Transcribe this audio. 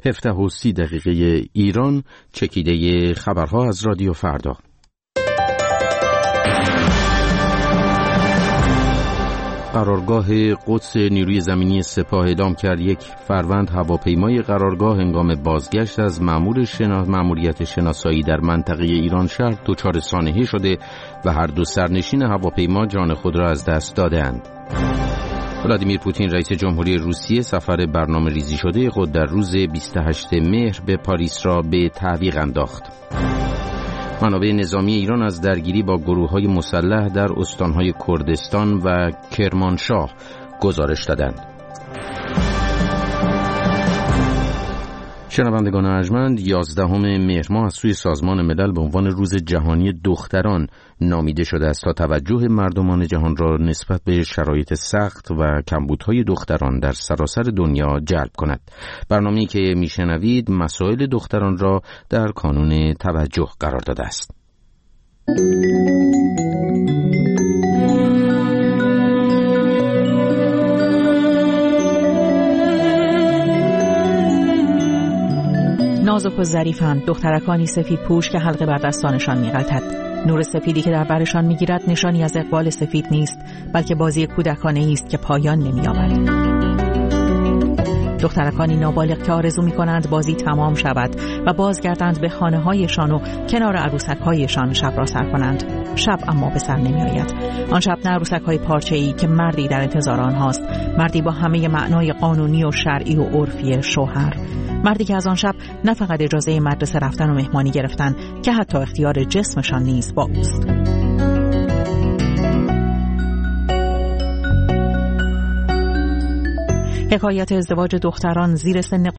17:30 ایران. چکیده خبرها از رادیو فردا. قرارگاه قدس نیروی زمینی سپاه اعلام کرد 1 فروند هواپیمای قرارگاه هنگام بازگشت از مأموریت شناسایی در منطقه ایران شهر دچار سانحه شده و هر دو سرنشین هواپیما جان خود را از دست دادند. ولادیمیر پوتین رئیس جمهوری روسیه سفر برنامه‌ریزی شده خود در روز 28 مهر به پاریس را به تعویق انداخت. منابع نظامی ایران از درگیری با گروه‌های مسلح در استان‌های کردستان و کرمانشاه گزارش دادند. شنوندگان ارجمند، 11 مهر ماه از سوی سازمان ملل به عنوان روز جهانی دختران نامیده شده است تا توجه مردمان جهان را نسبت به شرایط سخت و کمبودهای دختران در سراسر دنیا جلب کند. برنامه‌ای که میشنوید مسائل دختران را در کانون توجه قرار داده است. نازک و ظریفند دخترکانی سفید پوش که حلقه بر دستانشان می‌غلطد. نور سفیدی که در برشان می‌گیرد نشانی از اقبال سفید نیست، بلکه بازی کودکانه‌ای است که پایان نمی‌یابد. دخترکانی نابالغ که آرزو می‌کنند بازی تمام شود و بازگردند به خانه‌هایشان و کنار عروسک‌هایشان شب را سر کنند. شب اما به سر نمی‌آید. آن شب نه عروسک‌های پارچه‌ای که مردی در انتظار آنهاست، مردی با همه معنای قانونی و شرعی و عرفی شوهر، مردی که از آن شب نه فقط اجازه مدرسه رفتن و مهمانی گرفتن که حتی اختیار جسمشان نیز با اوست. حکایت ازدواج دختران زیر سن